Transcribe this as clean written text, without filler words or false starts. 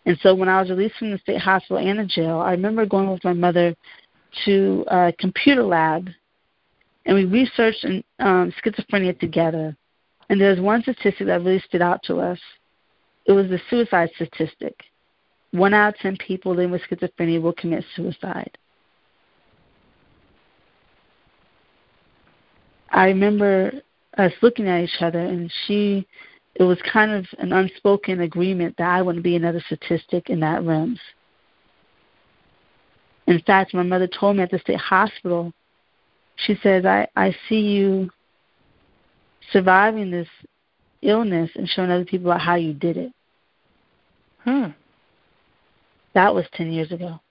And so when I was released from the state hospital and the jail, I remember going with my mother to a computer lab, and we researched schizophrenia together. And there's one statistic that really stood out to us. It was the suicide statistic. 1 out of 10 people living with schizophrenia will commit suicide. I remember us looking at each other, and it was kind of an unspoken agreement that I wouldn't be another statistic in that realm. In fact, my mother told me at the state hospital, she says, I see you surviving this illness and showing other people about how you did it. That was 10 years ago.